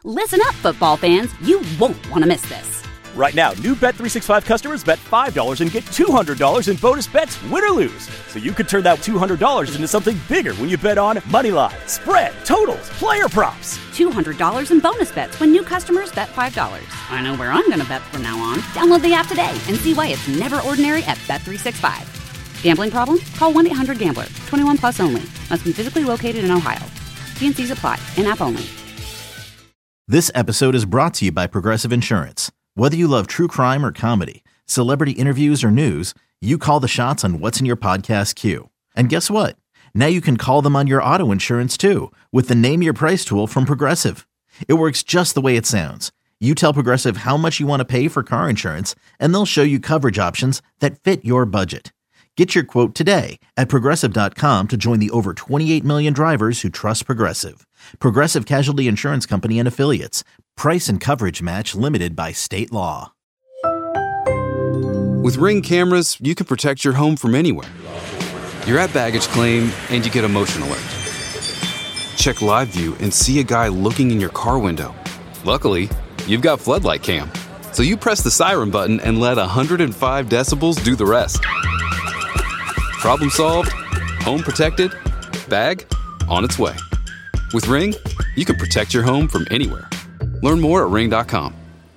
Listen up, football fans. You won't want to miss this. Right now, new Bet365 customers bet $5 and get $200 in bonus bets, win or lose. So you could turn that $200 into something bigger when you bet on money line, spread, totals, player props. $200 in bonus bets when new customers bet $5. I know where I'm going to bet from now on. Download the app today and see why it's never ordinary at Bet365. Gambling problem? Call 1-800-GAMBLER. 21 plus only. Must be physically located in Ohio. T&Cs apply. In-app only. This episode is brought to you by Progressive Insurance. Whether you love true crime or comedy, celebrity interviews or news, you call the shots on what's in your podcast queue. And guess what? Now you can call them on your auto insurance too with the Name Your Price tool from Progressive. It works just the way it sounds. You tell Progressive how much you want to pay for car insurance, and they'll show you coverage options that fit your budget. Get your quote today at Progressive.com to join the over 28 million drivers who trust Progressive. Progressive Casualty Insurance Company and Affiliates. Price and coverage match limited by state law. With Ring cameras, you can protect your home from anywhere. You're at baggage claim and you get a motion alert. Check live view and see a guy looking in your car window. Luckily, you've got floodlight cam. So you press the siren button and let 105 decibels do the rest. Problem solved, home protected, bag on its way. With Ring, you can protect your home from anywhere. Learn more at ring.com.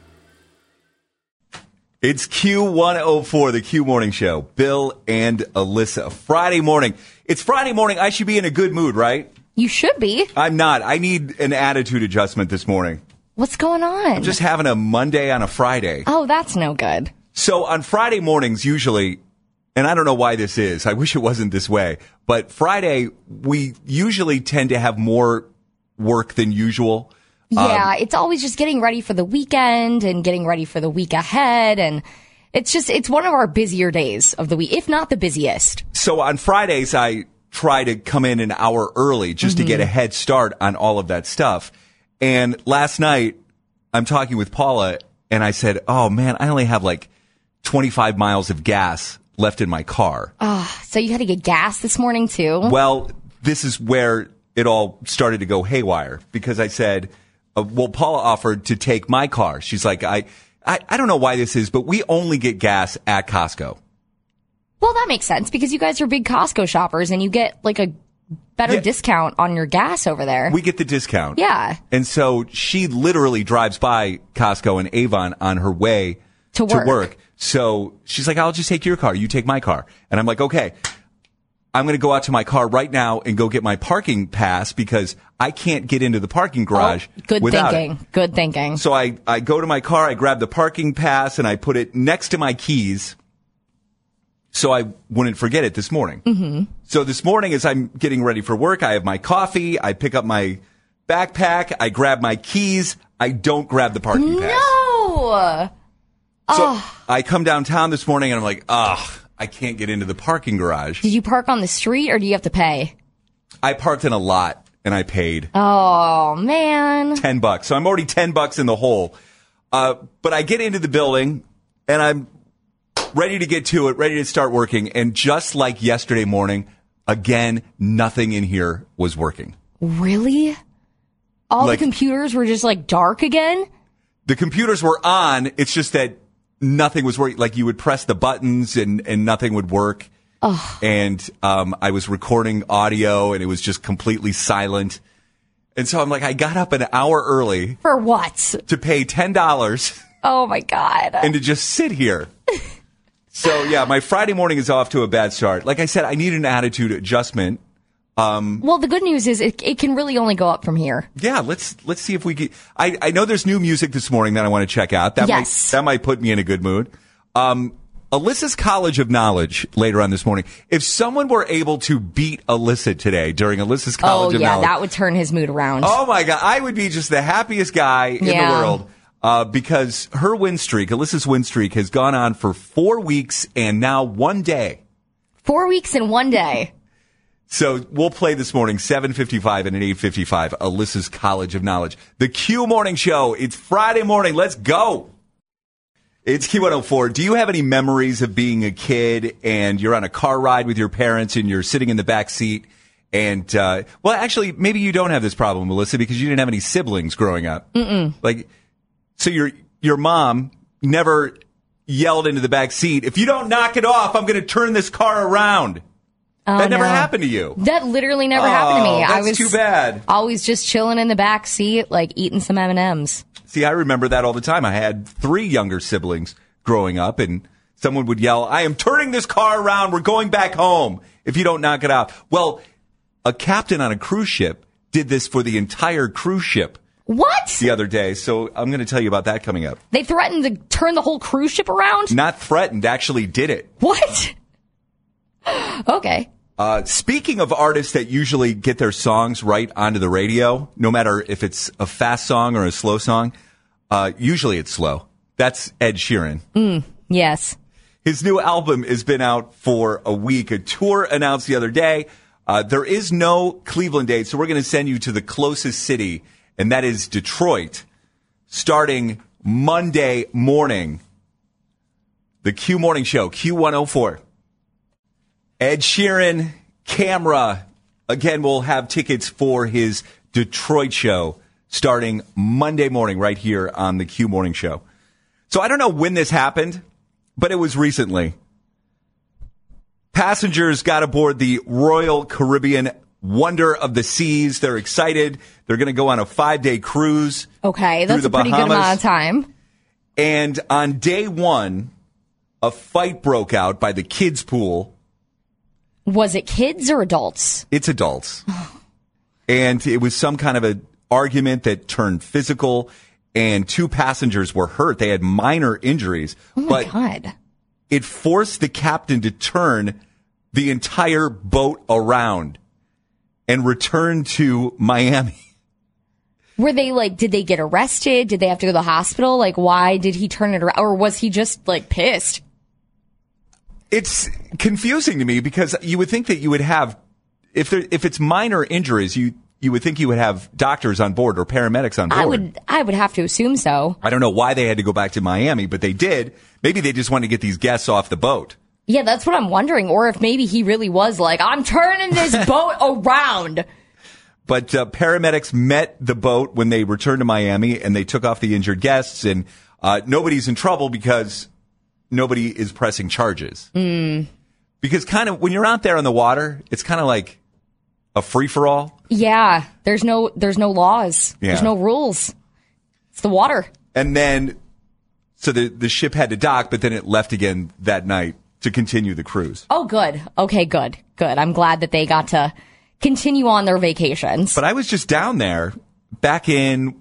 It's Q104, the Q Morning Show. Bill and Alyssa. Friday morning. It's Friday morning. I should be in a good mood, right? You should be. I'm not. I need an attitude adjustment this morning. What's going on? I'm just having a Monday on a Friday. Oh, that's no good. So on Friday mornings, usually, and I don't know why this is. I wish it wasn't this way. But Friday, we usually tend to have more work than usual. Yeah, it's always just getting ready for the weekend and getting ready for the week ahead. And it's one of our busier days of the week, if not the busiest. So on Fridays, I try to come in an hour early just to get a head start on all of that stuff. And last night, I'm talking with Paula, and I said, oh, man, I only have like 25 miles of gas left in my car. So you had to get gas this morning, too? Well, this is where it all started to go haywire, because I said, well, Paula offered to take my car. She's like, I don't know why this is, but we only get gas at Costco. Well, that makes sense, because you guys are big Costco shoppers, and you get like a better discount on your gas over there. We get the discount. Yeah. And so she literally drives by Costco and Avon on her way to work. So she's like, I'll just take your car. You take my car. And I'm like, okay, I'm going to go out to my car right now and go get my parking pass, because I can't get into the parking garage without it. Good thinking. So I go to my car, I grab the parking pass, and I put it next to my keys so I wouldn't forget it this morning. Mm-hmm. So this morning, as I'm getting ready for work, I have my coffee, I pick up my backpack, I grab my keys, I don't grab the parking pass. No! So I come downtown this morning and I'm like, I can't get into the parking garage. Did you park on the street or do you have to pay? I parked in a lot and I paid. Oh, man. $10. So I'm already $10 in the hole. But I get into the building and I'm ready to get to it, ready to start working. And just like yesterday morning, again, nothing in here was working. Really? All the computers were just like dark again? The computers were on. It's just that nothing was working. Like you would press the buttons and nothing would work. Oh. And I was recording audio and it was just completely silent. And so I'm like, I got up an hour early. For what? To pay $10. Oh my God. And to just sit here. So yeah, my Friday morning is off to a bad start. Like I said, I need an attitude adjustment. Well, the good news is it can really only go up from here. Yeah, let's see if we can. I know there's new music this morning that I want to check out. That might put me in a good mood. Alyssa's College of Knowledge later on this morning. If someone were able to beat Alyssa today during Alyssa's College of Knowledge. That would turn his mood around. Oh my God, I would be just the happiest guy in the world. Because her win streak, Alyssa's win streak, has gone on for 4 weeks and now 1 day. 4 weeks and 1 day. So we'll play this morning, 7:55 and an 8:55, Alyssa's College of Knowledge. The Q Morning Show. It's Friday morning. Let's go. It's Q104. Do you have any memories of being a kid and you're on a car ride with your parents and you're sitting in the back seat And, well, actually, maybe you don't have this problem, Melissa, because you didn't have any siblings growing up. Like, so your mom never yelled into the back seat, if you don't knock it off, I'm going to turn this car around. Oh, that never happened to you. That literally never happened to me. That's I was too bad. Always just chilling in the back seat, like eating some M&Ms. See, I remember that all the time. I had 3 younger siblings growing up, and someone would yell, I am turning this car around. We're going back home if you don't knock it out. Well, a captain on a cruise ship did this for the entire cruise ship. What? The other day. So I'm going to tell you about that coming up. They threatened to turn the whole cruise ship around? Not threatened, actually did it. What? Okay. Speaking of artists that usually get their songs right onto the radio, no matter if it's a fast song or a slow song, usually it's slow. That's Ed Sheeran. Yes. His new album has been out for a week. A tour announced the other day. There is no Cleveland date, so we're going to send you to the closest city, and that is Detroit, starting Monday morning. The Q Morning Show, Q104. Ed Sheeran, Camera. Again, we'll have tickets for his Detroit show starting Monday morning right here on the Q Morning Show. So I don't know when this happened, but it was recently. Passengers got aboard the Royal Caribbean Wonder of the Seas. They're excited. They're going to go on a 5-day cruise. Okay, that's a pretty good amount of time. And on day 1, a fight broke out by the kids' pool. Was it kids or adults? It's adults. And it was some kind of an argument that turned physical, and 2 passengers were hurt. They had minor injuries. Oh, my God. It forced the captain to turn the entire boat around and return to Miami. Were they did they get arrested? Did they have to go to the hospital? Why did he turn it around? Or was he just pissed? It's confusing to me because you would think that you would have, if it's minor injuries, you would think you would have doctors on board or paramedics on board. I would have to assume so. I don't know why they had to go back to Miami, but they did. Maybe they just wanted to get these guests off the boat. Yeah, that's what I'm wondering. Or if maybe he really was I'm turning this boat around. But paramedics met the boat when they returned to Miami, and they took off the injured guests, and nobody's in trouble because nobody is pressing charges. Because kind of when you're out there on the water, it's kind of like a free-for-all. Yeah, there's no laws. Yeah. There's no rules. It's the water. And then, so the ship had to dock, but then it left again that night to continue the cruise. Oh, good. Okay, good. I'm glad that they got to continue on their vacations. But I was just down there back in,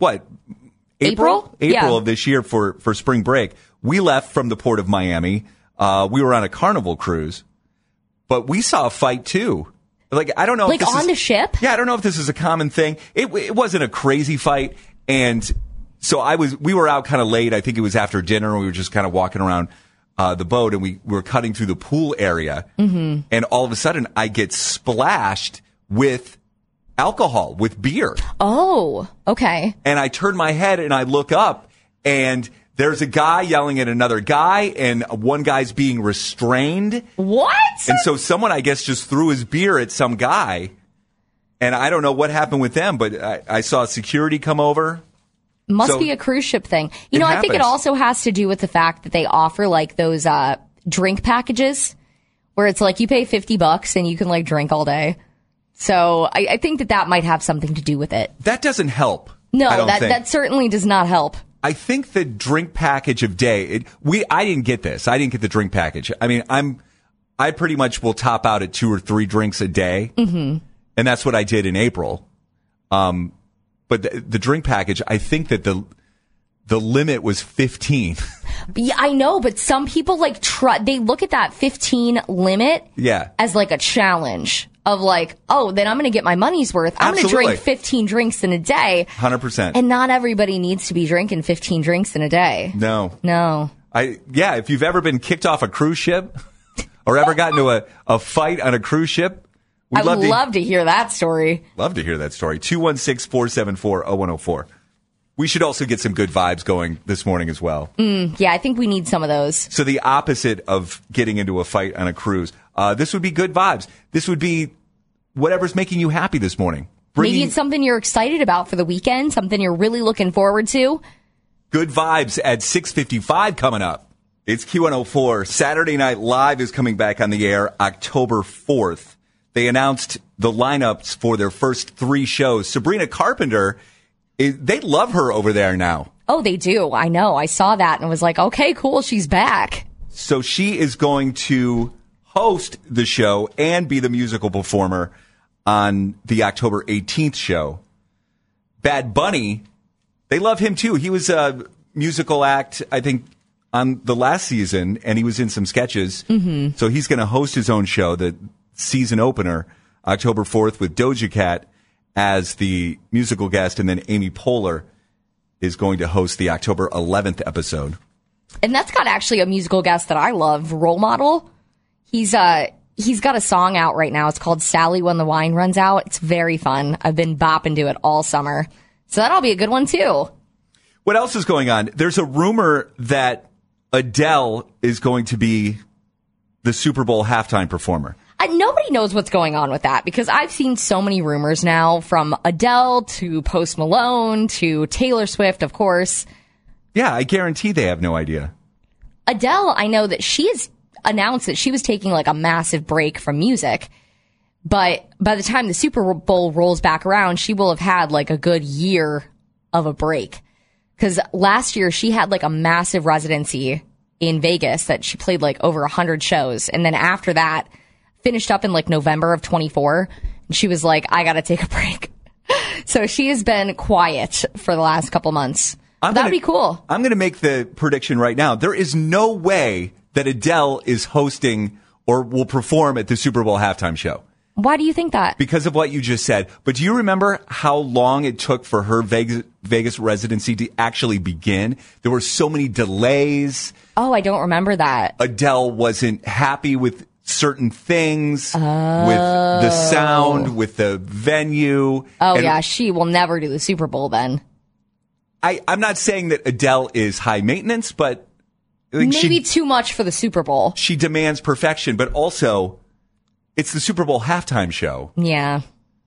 April? Yeah. of this year for spring break. We left from the port of Miami. We were on a Carnival cruise, but we saw a fight too. I don't know if this on the ship? Yeah, I don't know if this is a common thing. It wasn't a crazy fight, and so we were out kind of late. I think it was after dinner. We were just kind of walking around the boat, and we were cutting through the pool area, and all of a sudden I get splashed with alcohol, with beer. Oh, okay. And I turn my head and I look up, and there's a guy yelling at another guy, and one guy's being restrained. What? And so someone, I guess, just threw his beer at some guy. And I don't know what happened with them, but I saw security come over. Must be a cruise ship thing. I think it also has to do with the fact that they offer those drink packages where it's you pay $50 and you can drink all day. So I think that might have something to do with it. That doesn't help. No, that certainly does not help. I think the drink package of day, I didn't get this. I didn't get the drink package. I mean, I pretty much will top out at 2 or 3 drinks a day. Mm-hmm. And that's what I did in April. But the drink package, I think that the limit was 15. Yeah, I know, but some people they look at that 15 limit as a challenge of then I'm going to get my money's worth. I'm going to drink 15 drinks in a day. 100%. And not everybody needs to be drinking 15 drinks in a day. No. If you've ever been kicked off a cruise ship or ever gotten into a fight on a cruise ship, I would love to hear that story. Love to hear that story. 216-474-0104. We should also get some good vibes going this morning as well. Yeah, I think we need some of those. So the opposite of getting into a fight on a cruise. This would be good vibes. This would be whatever's making you happy this morning. Maybe it's something you're excited about for the weekend, something you're really looking forward to. Good vibes at 6:55 coming up. It's Q104. Saturday Night Live is coming back on the air October 4th. They announced the lineups for their first 3 shows. Sabrina Carpenter, they love her over there now. Oh, they do. I know. I saw that and was like, okay, cool. She's back. So she is going to host the show and be the musical performer on the October 18th show. Bad Bunny, they love him too. He was a musical act, I think, on the last season, and he was in some sketches. Mm-hmm. So he's going to host his own show, the season opener, October 4th, with Doja Cat as the musical guest, and then Amy Poehler is going to host the October 11th episode. And that's got actually a musical guest that I love, Role Model. He's got a song out right now. It's called Sally When the Wine Runs Out. It's very fun. I've been bopping to it all summer. So that'll be a good one too. What else is going on? There's a rumor that Adele is going to be the Super Bowl halftime performer. Nobody knows what's going on with that because I've seen so many rumors now, from Adele to Post Malone to Taylor Swift, of course. Yeah, I guarantee they have no idea. Adele, I know that she has announced that she was taking like a massive break from music. But by the time the Super Bowl rolls back around, she will have had like a good year of a break. Because last year she had like a massive residency in Vegas that she played like over 100 shows. And then after that, finished up in like November of 24. And she was like, I got to take a break. So she has been quiet for the last couple months. That'd be cool. I'm going to make the prediction right now. There is no way that Adele is hosting or will perform at the Super Bowl halftime show. Why do you think that? Because of what you just said. But do you remember how long it took for her Vegas residency to actually begin? There were so many delays. Oh, I don't remember that. Adele wasn't happy with certain things, with the sound, with the venue. Oh, and yeah, she will never do the Super Bowl then. I'm not saying that Adele is high maintenance, but maybe too much for the Super Bowl. She demands perfection, but also it's the Super Bowl halftime show. Yeah.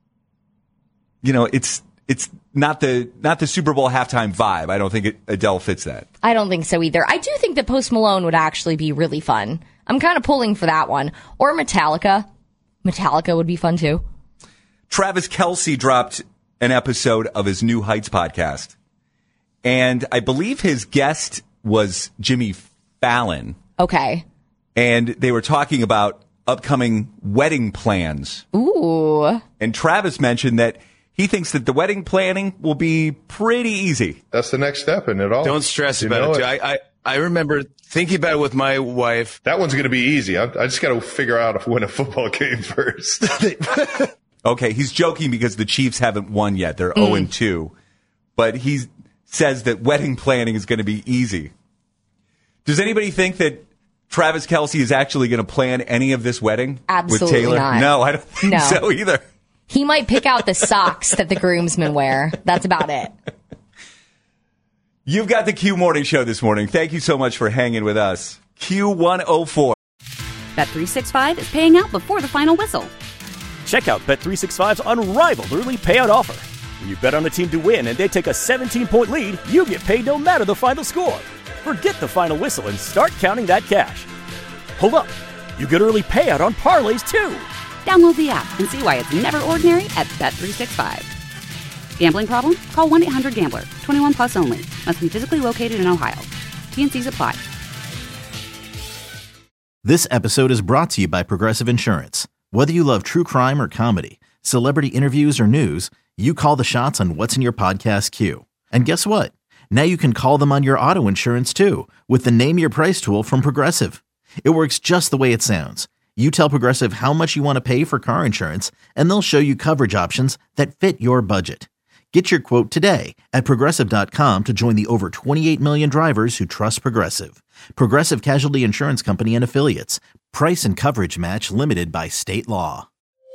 You know, it's not the Super Bowl halftime vibe. I don't think Adele fits that. I don't think so either. I do think that Post Malone would actually be really fun. I'm kind of pulling for that one. Or Metallica. Metallica would be fun too. Travis Kelce dropped an episode of his New Heights podcast. And I believe his guest was Jimmy Fallon. Okay. And they were talking about upcoming wedding plans. Ooh. And Travis mentioned that he thinks that the wedding planning will be pretty easy. That's the next step in it all. Don't stress about it. I remember thinking about it with my wife. That one's going to be easy. I just got to figure out if win a football game first. Okay, he's joking because the Chiefs haven't won yet. They're 0-2. But he says that wedding planning is going to be easy. Does anybody think that Travis Kelce is actually going to plan any of this wedding Absolutely with Taylor? not. No, I don't think so either. He might pick out the socks that the groomsmen wear. That's about it. You've got the Q Morning Show this morning. Thank you so much for hanging with us. Q104. Bet365 is paying out before the final whistle. Check out Bet365's unrivaled early payout offer. When you bet on a team to win and they take a 17-point lead, you get paid no matter the final score. Forget the final whistle and start counting that cash. Hold up. You get early payout on parlays, too. Download the app and see why it's never ordinary at Bet365. Gambling problem? Call 1-800-GAMBLER. 21 plus only. Must be physically located in Ohio. T&Cs apply. This episode is brought to you by Progressive Insurance. Whether you love true crime or comedy, celebrity interviews or news, you call the shots on what's in your podcast queue. And guess what? Now you can call them on your auto insurance too with the Name Your Price tool from Progressive. It works just the way it sounds. You tell Progressive how much you want to pay for car insurance, and they'll show you coverage options that fit your budget. Get your quote today at Progressive.com to join the over 28 million drivers who trust Progressive. Progressive Casualty Insurance Company and Affiliates. Price and coverage match limited by state law.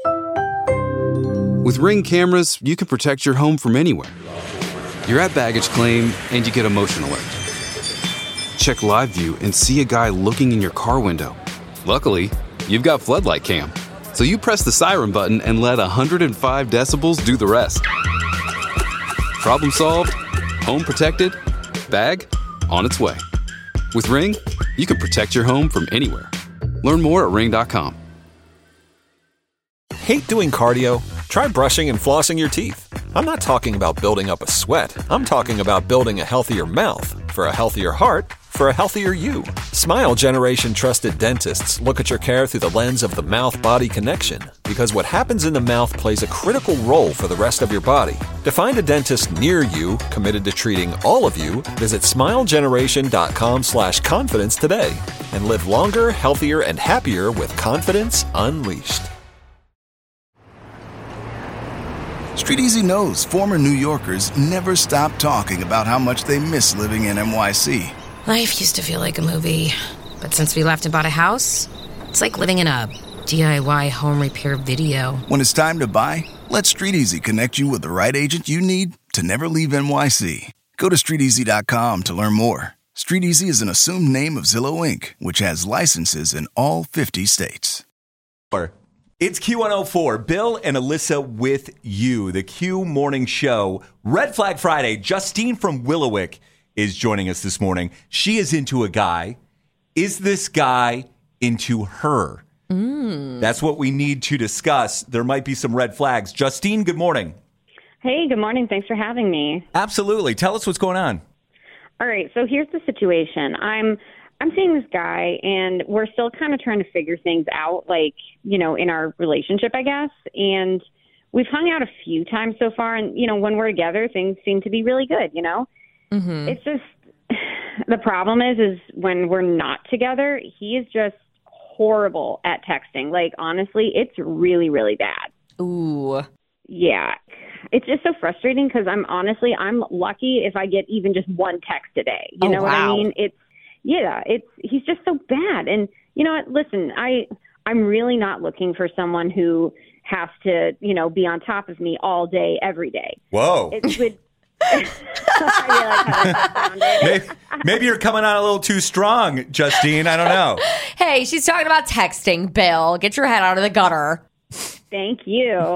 With Ring cameras, you can protect your home from anywhere. You're at baggage claim and you get a motion alert. Check live view and see a guy looking in your car window. Luckily, you've got Floodlight Cam. So you press the siren button and let 105 decibels do the rest. Problem solved. Home protected. Bag on its way. With Ring, you can protect your home from anywhere. Learn more at ring.com. Hate doing cardio? Try brushing and flossing your teeth. I'm not talking about building up a sweat. I'm talking about building a healthier mouth for a healthier heart for a healthier you. Smile Generation trusted dentists look at your care through the lens of the mouth-body connection, because what happens in the mouth plays a critical role for the rest of your body. To find a dentist near you committed to treating all of you, visit smilegeneration.com/confidence today and live longer, healthier, and happier with confidence unleashed. Street Easy knows former New Yorkers never stop talking about how much they miss living in NYC. Life used to feel like a movie, but since we left and bought a house, it's like living in a DIY home repair video. When it's time to buy, let Street Easy connect you with the right agent you need to never leave NYC. Go to StreetEasy.com to learn more. Street Easy is an assumed name of Zillow Inc., which has licenses in all 50 states. It's Q104, Bill and Alyssa with you, the Q Morning Show. Red Flag Friday. Justine from Willowick is joining us this morning. She is into a guy. Is this guy into her? That's what we need to discuss. There might be some red flags. Justine, good morning. Hey, good morning. Thanks for having me. Absolutely. Tell us what's going on. All right. So here's the situation. I'm seeing this guy, and we're still kind of trying to figure things out, like, you know, in our relationship, I guess. And we've hung out a few times so far, and, you know, when we're together, things seem to be really good, you know? Mm-hmm. It's just, the problem is when we're not together, he is just horrible at texting. Like, honestly, it's really, really bad. Ooh. Yeah. It's just so frustrating because I'm lucky if I get even just one text a day. You know what I mean? He's just so bad. And you know what? Listen, I'm really not looking for someone who has to, you know, be on top of me all day, every day. Whoa. It would. Maybe you're coming on a little too strong, Justine. I don't know. Hey, she's talking about texting, Bill. Get your head out of the gutter. Thank you.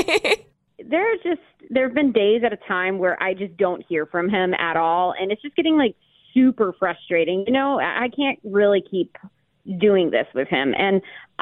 There have been days at a time where I just don't hear from him at all, and it's just getting like super frustrating. You know, I can't really keep doing this with him, and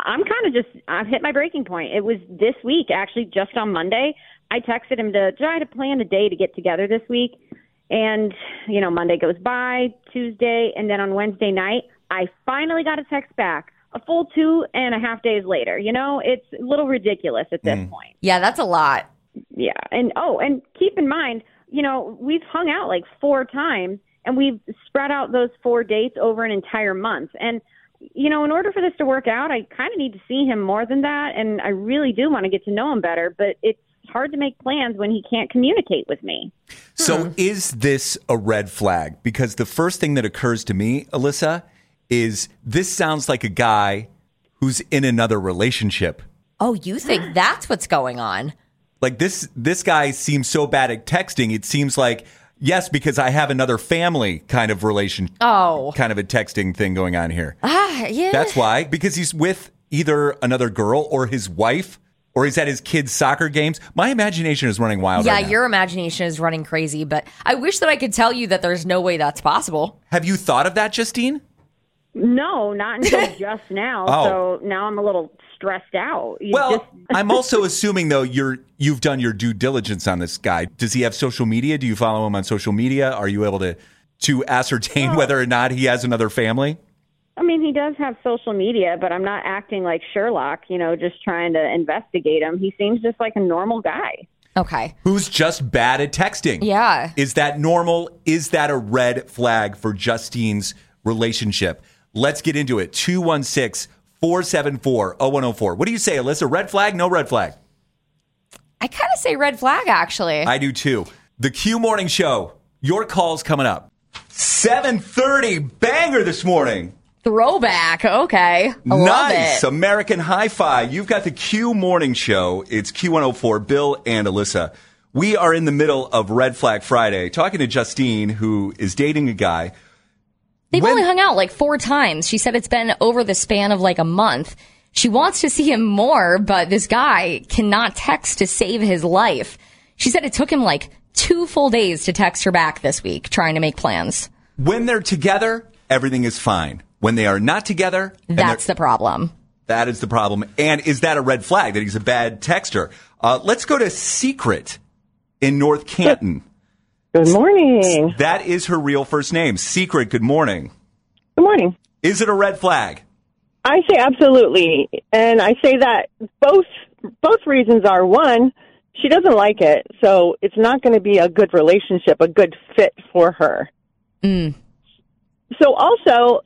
I've hit my breaking point. It was this week, actually, just on Monday. I texted him to try to plan a day to get together this week, and, you know, Monday goes by, Tuesday, and then on Wednesday night, I finally got a text back a full 2.5 days later. You know, it's a little ridiculous at this point. Yeah, that's a lot. Yeah, and keep in mind, you know, we've hung out like 4 times, and we've spread out those 4 dates over an entire month. And, you know, in order for this to work out, I kind of need to see him more than that, and I really do want to get to know him better, but it's hard to make plans when he can't communicate with me. So is this a red flag? Because the first thing that occurs to me, Alyssa, is this sounds like a guy who's in another relationship. Oh, you think that's what's going on? Like this guy seems so bad at texting. It seems like, yes, because I have another family kind of relation. Oh. Kind of a texting thing going on here. Yeah. That's why. Because he's with either another girl or his wife, or he's at his kids' soccer games. My imagination is running wild right now. Your imagination is running crazy, but I wish that I could tell you that there's no way that's possible. Have you thought of that, Justine? No, not until just now. So now I'm a little stressed out. I'm also assuming, though, you've done your due diligence on this guy. Does he have social media? Do you follow him on social media? Are you able to ascertain whether or not he has another family? I mean, he does have social media, but I'm not acting like Sherlock, you know, just trying to investigate him. He seems just like a normal guy. Okay. Who's just bad at texting. Yeah. Is that normal? Is that a red flag for Justine's relationship? Let's get into it. 216-474-0104. What do you say, Alyssa? Red flag, no red flag? I kind of say red flag, actually. I do, too. The Q Morning Show. Your call's coming up. 7:30. Banger this morning. Throwback. Okay. Nice. American Hi-Fi. You've got the Q Morning Show. It's Q104, Bill and Alyssa. We are in the middle of Red Flag Friday, talking to Justine, who is dating a guy. They've only hung out like 4 times. She said it's been over the span of like a month. She wants to see him more, but this guy cannot text to save his life. She said it took him like 2 full days to text her back this week, trying to make plans. When they're together, everything is fine. When they are not together, that's the problem. That is the problem. And is that a red flag that he's a bad texter? Let's go to Secret in North Canton. Good morning. That is her real first name. Secret, good morning. Good morning. Is it a red flag? I say absolutely. And I say that both reasons are, one, she doesn't like it, so it's not going to be a good relationship, a good fit for her. So also,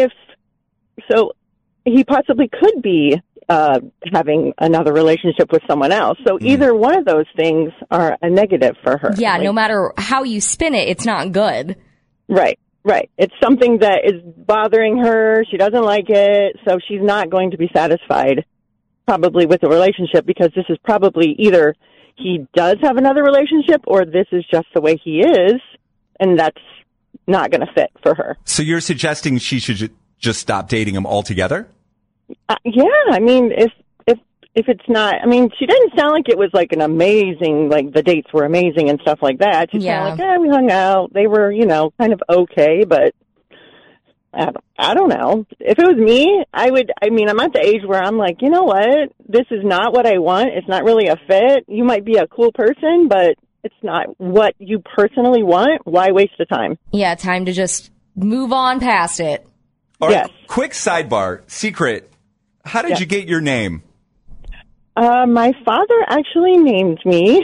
he possibly could be having another relationship with someone else. So either one of those things are a negative for her. Yeah, no matter how you spin it, it's not good. Right. It's something that is bothering her. She doesn't like it, so she's not going to be satisfied probably with the relationship, because this is probably either he does have another relationship or this is just the way he is, and that's not going to fit for her. So you're suggesting she should just stop dating him altogether? Yeah, I mean, if it's not, I mean, she didn't sound like it was like an amazing, like the dates were amazing and stuff like that. She sounded like, we hung out. They were, kind of okay, but I don't know. If it was me, I'm at the age where I'm like, you know what? This is not what I want. It's not really a fit. You might be a cool person, but it's not what you personally want. Why waste the time? Yeah, time to just move on past it. All right, quick sidebar. Secret, how did you get your name? My father actually named me.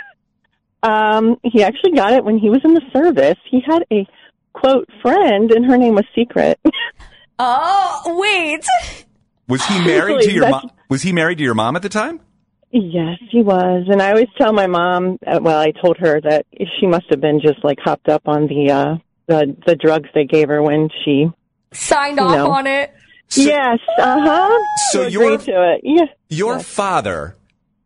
He actually got it when he was in the service. He had a, quote, friend, and her name was Secret. Oh, wait. Was he married to your mom? Was he married to your mom at the time? Yes, he was. And I always tell my mom, I told her that she must have been just like hopped up on the drugs they gave her when she signed off on it. So, yes, So your father,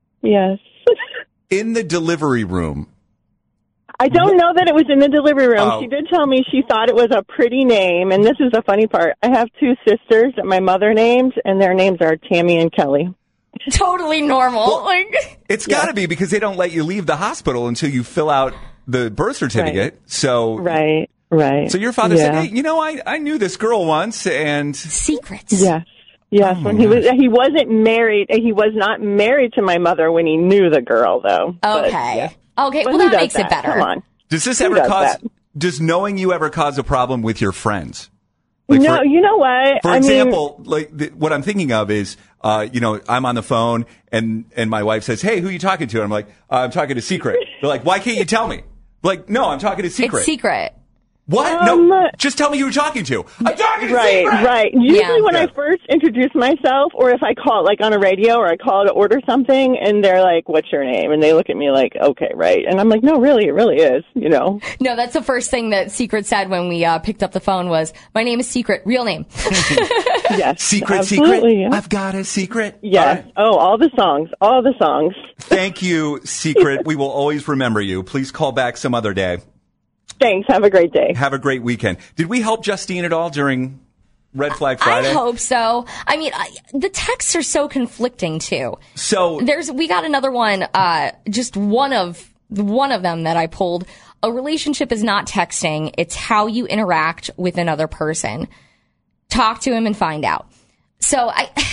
in the delivery room. I don't know that it was in the delivery room. She did tell me she thought it was a pretty name, and this is the funny part. I have 2 sisters that my mother named, and their names are Tammy and Kelly. Totally normal. Well, it's got to be, because they don't let you leave the hospital until you fill out the birth certificate. Right. So Right. So your father said, "Hey, I knew this girl once," and Secrets. Yes. When he wasn't married. He was not married to my mother when he knew the girl, though. Okay. But, okay. Well, that makes it better. Come on. Does this ever does knowing you ever cause a problem with your friends? No, you know what? For example, what I'm thinking of is, I'm on the phone and my wife says, "Hey, who are you talking to?" And I'm like, "I'm talking to Secret." They're like, "Why can't you tell me?" Like, "No, I'm talking to Secret." It's Secret. What? No, just tell me who you're talking to. I'm talking to Secret. Right. Usually when I first introduce myself, or if I call like on a radio or I call to order something, and they're like, "What's your name?" And they look at me like, "Okay, right." And I'm like, "No, really, it really is, No, that's the first thing that Secret said when we picked up the phone was, "My name is Secret, real name." Yes. Secret. Yeah. I've got a secret. Yes. All the songs. Thank you, Secret. We will always remember you. Please call back some other day. Thanks. Have a great day. Have a great weekend. Did we help Justine at all during Red Flag Friday? I hope so. I mean, the texts are so conflicting too. So we got another one, just one of them that I pulled. A relationship is not texting. It's how you interact with another person. Talk to him and find out. So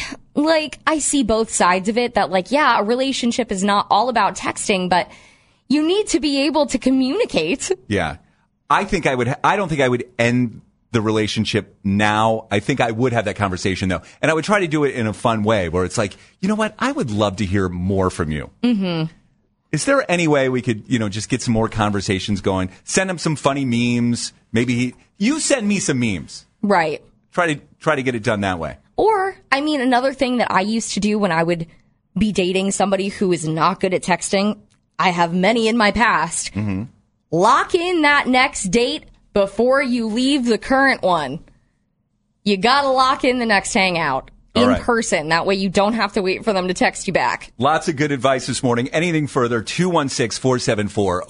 I see both sides of it, that a relationship is not all about texting, but you need to be able to communicate. Yeah. I don't think I would end the relationship now. I think I would have that conversation though. And I would try to do it in a fun way where it's like, you know what? I would love to hear more from you. Mm-hmm. Is there any way we could, just get some more conversations going? Send him some funny memes. Maybe you send me some memes. Right. Try to get it done that way. Or, another thing that I used to do when I would be dating somebody who is not good at texting, I have many in my past. Mm-hmm. Lock in that next date before you leave the current one. You gotta lock in the next hangout in person. That way you don't have to wait for them to text you back. Lots of good advice this morning. Anything further,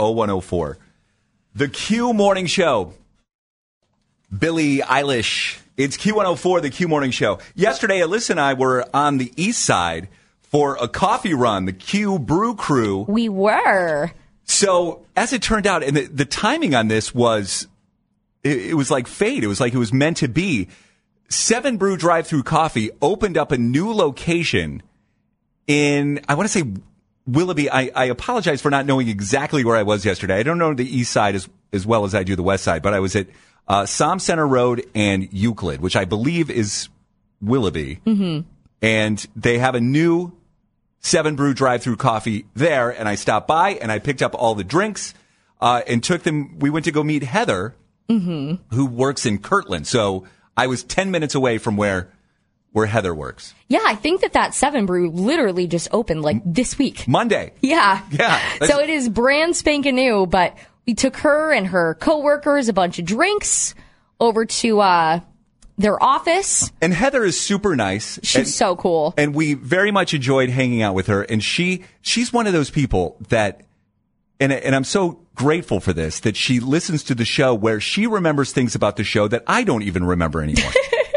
216-474-0104. The Q Morning Show. Billie Eilish It's Q104, the Q Morning Show. Yesterday, Alyssa and I were on the east side for a coffee run, the Q Brew Crew. We were. So, as it turned out, and the timing on this was, it was like fate. It was like it was meant to be. 7 Brew Drive-Thru Coffee opened up a new location in, I want to say, Willoughby. I apologize for not knowing exactly where I was yesterday. I don't know the east side as well as I do the west side, but I was at Som Center Road and Euclid, which I believe is Willoughby. Mm-hmm. And they have a new 7 Brew Drive-Thru Coffee there. And I stopped by and I picked up all the drinks and took them. We went to go meet Heather, who works in Kirtland. So I was 10 minutes away from where Heather works. Yeah, I think that 7 Brew literally just opened like this week. Monday. Yeah. Yeah. So it is brand spanking new, but we took her and her coworkers, a bunch of drinks over to their office. And Heather is super nice. She's so cool. And we very much enjoyed hanging out with her. And she's one of those people that, and I'm so grateful for this, that she listens to the show where she remembers things about the show that I don't even remember anymore.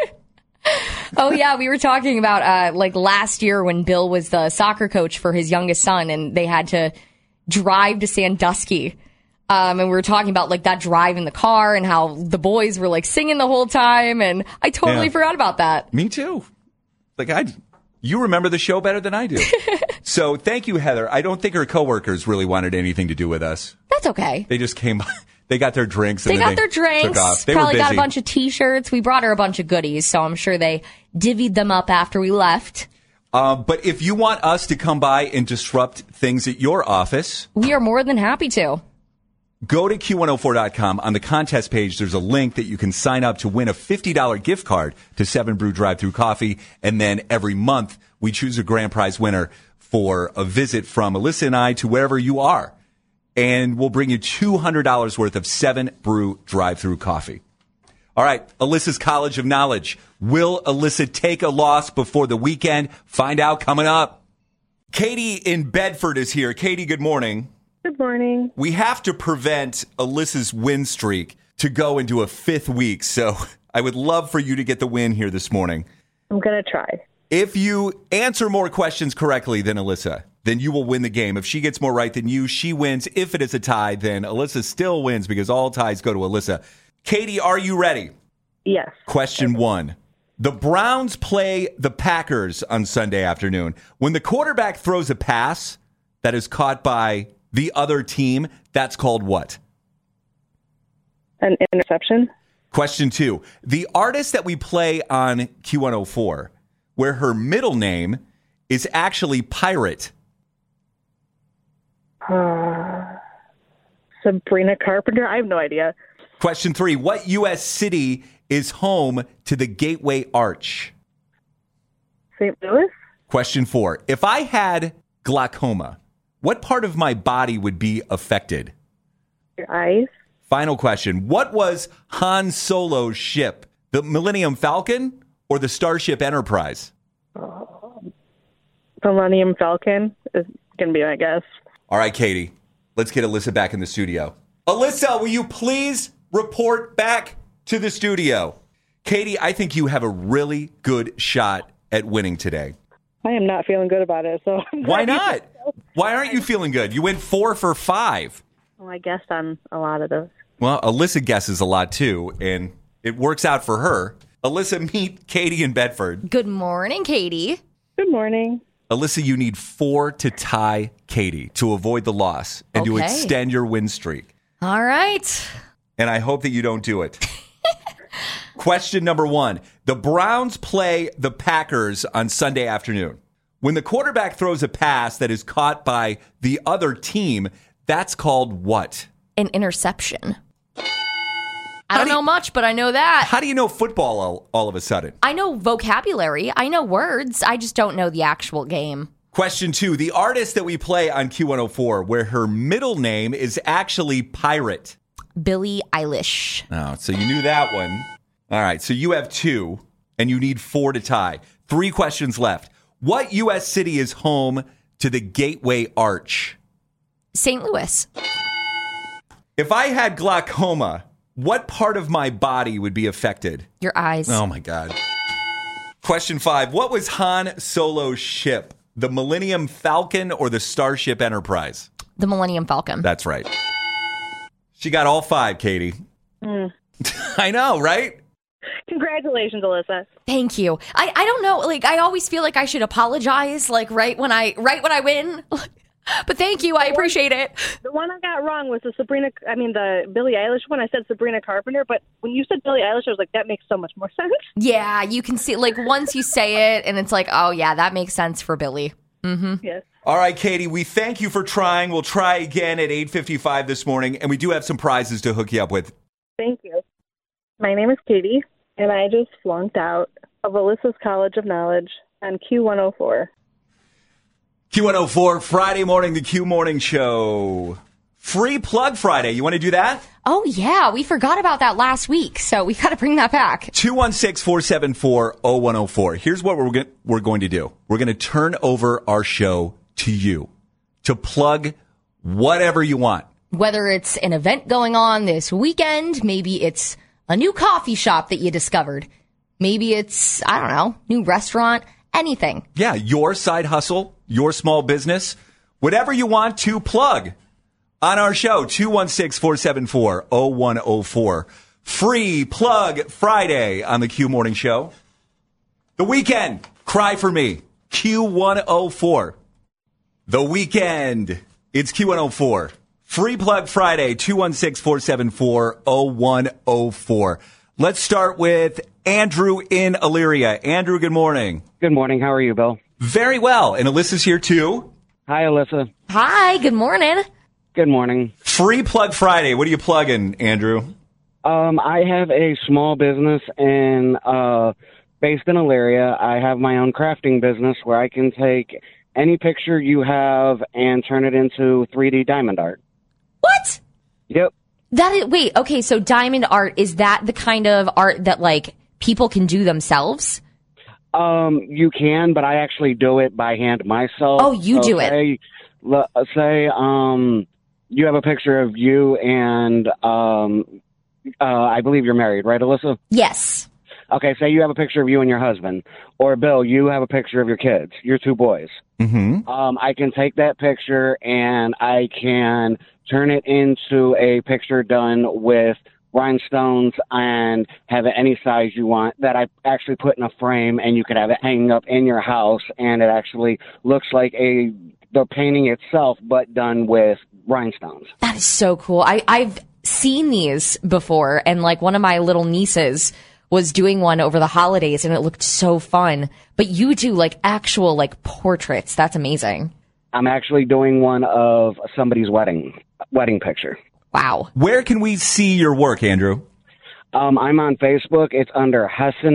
Oh, yeah. We were talking about like last year when Bill was the soccer coach for his youngest son and they had to drive to Sandusky. And we were talking about like that drive in the car and how the boys were like singing the whole time. And I totally forgot about that. Me too. Like you remember the show better than I do. So thank you, Heather. I don't think her coworkers really wanted anything to do with us. That's okay. They just came by. They got their drinks. And they got their drinks. Took off. They probably were busy. Got a bunch of T-shirts. We brought her a bunch of goodies. So I'm sure they divvied them up after we left. But if you want us to come by and disrupt things at your office, we are more than happy to. Go to Q104.com. On the contest page, there's a link that you can sign up to win a $50 gift card to 7 Brew Drive-Thru Coffee. And then every month, we choose a grand prize winner for a visit from Alyssa and I to wherever you are. And we'll bring you $200 worth of 7 Brew Drive-Thru Coffee. All right, Alyssa's College of Knowledge. Will Alyssa take a loss before the weekend? Find out coming up. Katie in Bedford is here. Katie, good morning. Good morning. We have to prevent Alyssa's win streak to go into a 5th week, so I would love for you to get the win here this morning. I'm going to try. If you answer more questions correctly than Alyssa, then you will win the game. If she gets more right than you, she wins. If it is a tie, then Alyssa still wins because all ties go to Alyssa. Katie, are you ready? Yes. Question 1. The Browns play the Packers on Sunday afternoon. When the quarterback throws a pass that is caught by the other team, that's called what? An interception. Question 2. The artist that we play on Q104, where her middle name is actually Pirate. Sabrina Carpenter? I have no idea. Question 3. What U.S. city is home to the Gateway Arch? St. Louis. Question 4. If I had glaucoma, what part of my body would be affected? Your eyes. Final question. What was Han Solo's ship? The Millennium Falcon or the Starship Enterprise? Millennium Falcon is going to be my guess. All right, Katie. Let's get Alyssa back in the studio. Alyssa, will you please report back to the studio? Katie, I think you have a really good shot at winning today. I am not feeling good about it. So why not? Why aren't you feeling good? You went 4 for 5. Well, I guessed on a lot of those. Well, Alyssa guesses a lot too, and it works out for her. Alyssa, meet Katie in Bedford. Good morning, Katie. Good morning. Alyssa, you need 4 to tie Katie to avoid the loss and to extend your win streak. All right. And I hope that you don't do it. Question number 1. The Browns play the Packers on Sunday afternoon. When the quarterback throws a pass that is caught by the other team, that's called what? An interception. I don't know much, but I know that. How do you know football all of a sudden? I know vocabulary. I know words. I just don't know the actual game. Question 2. The artist that we play on Q104, where her middle name is actually Pirate. Billie Eilish. Oh, so you knew that one. All right, so you have 2, and you need 4 to tie. 3 questions left. What U.S. city is home to the Gateway Arch? St. Louis. If I had glaucoma, What part of my body would be affected? Your eyes. Oh, my God. Question 5. What was Han Solo's ship? The Millennium Falcon or the Starship Enterprise? The Millennium Falcon. That's right. She got all 5, Katie. I know, right? Congratulations, Alyssa. Thank you. I don't know. Like, I always feel like I should apologize, like, right when I win. But thank you. I appreciate it. The one I got wrong was the Billie Eilish one. I said Sabrina Carpenter, but when you said Billie Eilish, I was like, that makes so much more sense. Yeah, you can see, like, once you say it, and it's like, oh, yeah, that makes sense for Billie. Mm-hmm. Yes. All right, Katie, we thank you for trying. We'll try again at 8:55 this morning, and we do have some prizes to hook you up with. Thank you. My name is Katie, and I just flunked out of Alyssa's College of Knowledge on Q104. Q104, Friday morning, the Q Morning Show. Free Plug Friday. You want to do that? Oh, yeah. We forgot about that last week, so we got to bring that back. 216-474-0104. Here's what we're going to do. We're going to turn over our show to you to plug whatever you want. Whether it's an event going on this weekend, maybe it's a new coffee shop that you discovered. Maybe it's, I don't know, new restaurant, anything. Yeah, your side hustle, your small business, whatever you want to plug on our show, 216-474-0104. Free Plug Friday on the Q Morning Show. The Weeknd, Cry For Me, Q104. The Weeknd, it's Q104. Free Plug Friday, 216-474-0104. Let's start with Andrew in Elyria. Andrew, good morning. Good morning. How are you, Bill? Very well. And Alyssa's here, too. Hi, Alyssa. Hi, good morning. Good morning. Free Plug Friday. What are you plugging, Andrew? I have a small business based in Elyria. I have my own crafting business where I can take any picture you have and turn it into 3D diamond art. What? Yep. Wait, okay, so diamond art, is that the kind of art that, like, people can do themselves? You can, but I actually do it by hand myself. Oh, you do it. Say, you have a picture of you and, I believe you're married, right, Alyssa? Yes. Okay, say you have a picture of you and your husband. Or, Bill, you have a picture of your kids, your 2 boys. Mm-hmm. I can take that picture and I can turn it into a picture done with rhinestones and have it any size you want that I actually put in a frame, and you could have it hanging up in your house, and it actually looks like the painting itself, but done with rhinestones. That is so cool. I've seen these before, and like one of my little nieces was doing one over the holidays, and it looked so fun. But you do like actual like portraits. That's amazing. I'm actually doing one of somebody's wedding picture. Wow. Where can we see your work, Andrew? I'm on Facebook. It's under Hesson,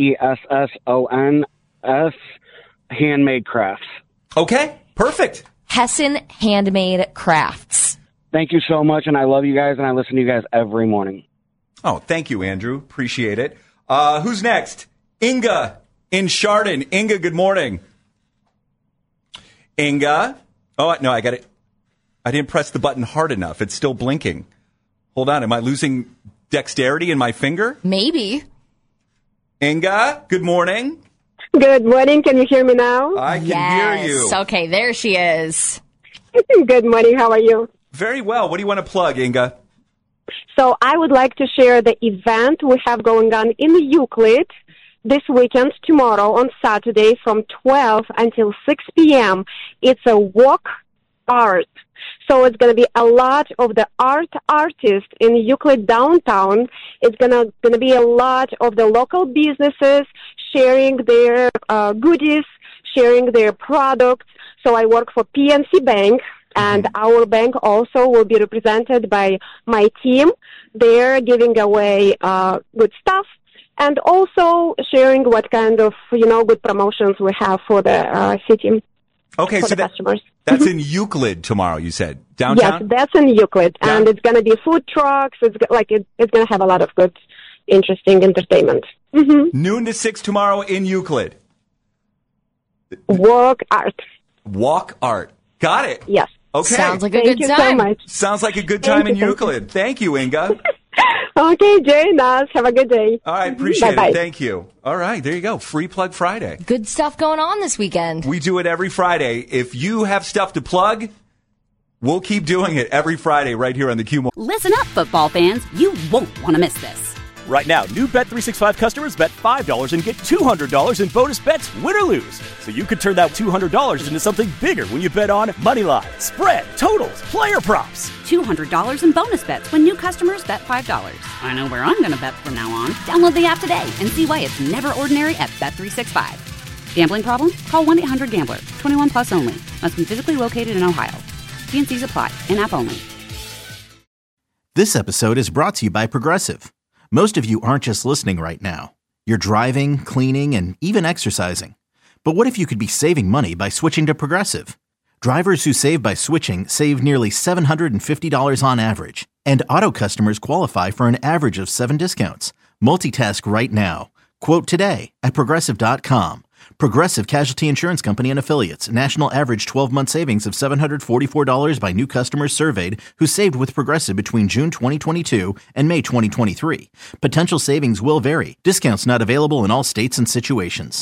Hesson, Handmade Crafts. Okay, perfect. Hesson Handmade Crafts. Thank you so much, and I love you guys, and I listen to you guys every morning. Oh, thank you, Andrew. Appreciate it. Who's next? Inga in Chardon. Inga, good morning. Inga. Oh, no, I got it. I didn't press the button hard enough. It's still blinking. Hold on. Am I losing dexterity in my finger? Maybe. Inga, good morning. Good morning. Can you hear me now? I can hear you. Okay, there she is. Good morning. How are you? Very well. What do you want to plug, Inga? So I would like to share the event we have going on in Euclid this weekend, tomorrow on Saturday from 12 until 6 p.m. It's a walk art. So it's going to be a lot of the artists in Euclid downtown. It's going to be a lot of the local businesses sharing their goodies, sharing their products. So I work for PNC Bank, and our bank also will be represented by my team. They're giving away good stuff and also sharing what kind of, good promotions we have for the city. Okay, so customers. That's in Euclid tomorrow, you said. Downtown? Yes, that's in Euclid. Yeah. And it's going to be food trucks. It's going to have a lot of good, interesting entertainment. Mm-hmm. Noon to 6 tomorrow in Euclid. Walk art. Walk art. Got it. Yes. Okay. Sounds like a good time. Thank you so much. Sounds like a good time in Euclid. Thank you, Inga. Okay, Jay, Naz, have a good day. All right, appreciate Bye-bye. it. Thank you. All right, there you go. Free Plug Friday. Good stuff going on this weekend. We do it every Friday. If you have stuff to plug, we'll keep doing it every Friday right here on the Q. Listen up, football fans. You won't want to miss this. Right now, new Bet365 customers bet $5 and get $200 in bonus bets, win or lose. So you could turn that $200 into something bigger when you bet on money line, spread, totals, player props. $200 in bonus bets when new customers bet $5. I know where I'm going to bet from now on. Download the app today and see why it's never ordinary at Bet365. Gambling problem? Call 1-800-GAMBLER. 21 plus only. Must be physically located in Ohio. T&Cs apply. In-app only. This episode is brought to you by Progressive. Most of you aren't just listening right now. You're driving, cleaning, and even exercising. But what if you could be saving money by switching to Progressive? Drivers who save by switching save nearly $750 on average. And auto customers qualify for an average of 7 discounts. Multitask right now. Quote today at Progressive.com. Progressive Casualty Insurance Company and Affiliates. National average 12-month savings of $744 by new customers surveyed who saved with Progressive between June 2022 and May 2023. Potential savings will vary. Discounts not available in all states and situations.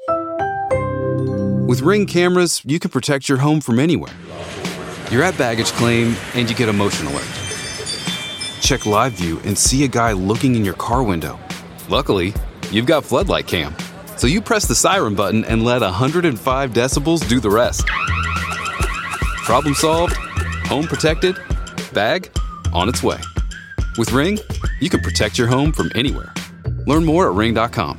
With Ring cameras, you can protect your home from anywhere. You're at baggage claim and you get a motion alert. Check live view and see a guy looking in your car window. Luckily, you've got floodlight cam. So you press the siren button and let 105 decibels do the rest. Problem solved, home protected, bag on its way. With Ring, you can protect your home from anywhere. Learn more at ring.com.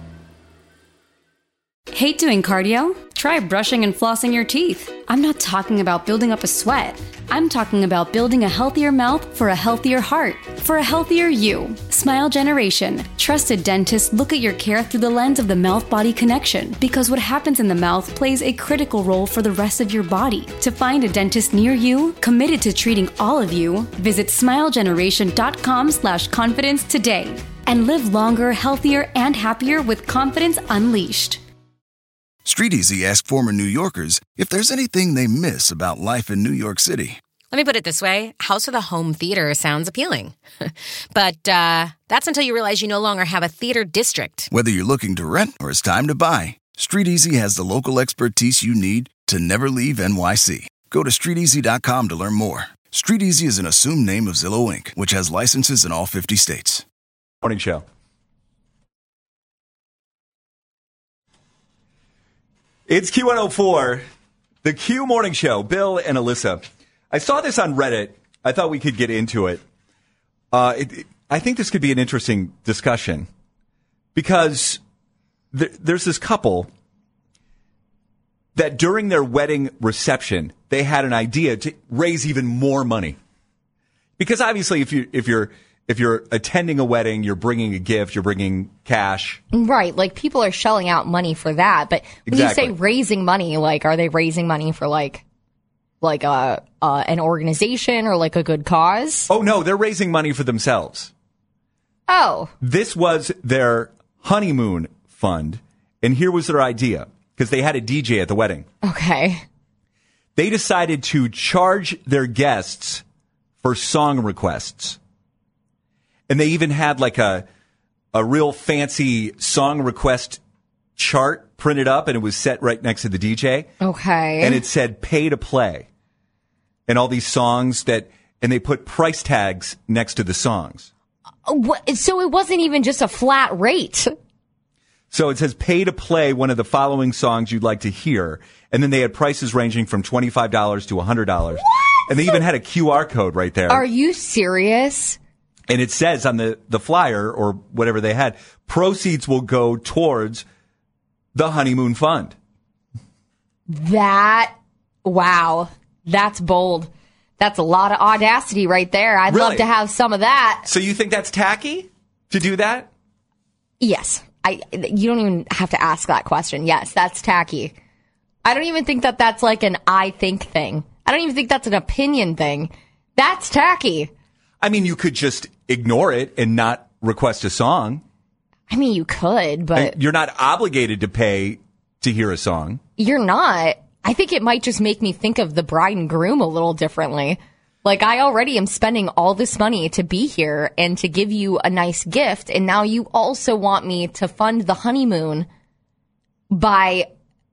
Hate doing cardio? Try brushing and flossing your teeth. I'm not talking about building up a sweat. I'm talking about building a healthier mouth for a healthier heart, for a healthier you. Smile Generation. Trusted dentists look at your care through the lens of the mouth-body connection because what happens in the mouth plays a critical role for the rest of your body. To find a dentist near you, committed to treating all of you, visit smilegeneration.com/confidence today and live longer, healthier, and happier with confidence unleashed. StreetEasy asked former New Yorkers if there's anything they miss about life in New York City. Let me put it this way. House with a home theater sounds appealing. But that's until you realize you no longer have a theater district. Whether you're looking to rent or it's time to buy, StreetEasy has the local expertise you need to never leave NYC. Go to StreetEasy.com to learn more. StreetEasy is an assumed name of Zillow Inc., which has licenses in all 50 states. Morning show. It's Q104, the Q Morning Show. Bill and Alyssa. I saw this on Reddit. I thought we could get into it. I think this could be an interesting discussion because there's this couple that during their wedding reception, they had an idea to raise even more money. Because obviously, if you're attending a wedding, you're bringing a gift, you're bringing cash. Right. Like people are shelling out money for that. But when you say raising money, like, are they raising money for like an organization or like a good cause? Oh, no, they're raising money for themselves. Oh. This was their honeymoon fund. And here was their idea because they had a DJ at the wedding. Okay. They decided to charge their guests for song requests. And they even had like a real fancy song request chart printed up, and it was set right next to the DJ. Okay. And it said pay to play. And all these songs and they put price tags next to the songs. So it wasn't even just a flat rate. So it says pay to play one of the following songs you'd like to hear. And then they had prices ranging from $25 to $100. What? And they even had a QR code right there. Are you serious? And it says on the flyer or whatever they had, proceeds will go towards the honeymoon fund. Wow. That's bold. That's a lot of audacity right there. I'd love to have some of that. So you think that's tacky to do that? Yes. You don't even have to ask that question. Yes, that's tacky. I don't even think that that's like an I think thing. I don't even think that's an opinion thing. That's tacky. I mean, you could just ignore it and not request a song. I mean, you could, but... You're not obligated to pay to hear a song. You're not. I think it might just make me think of the bride and groom a little differently. Like, I already am spending all this money to be here and to give you a nice gift, and now you also want me to fund the honeymoon by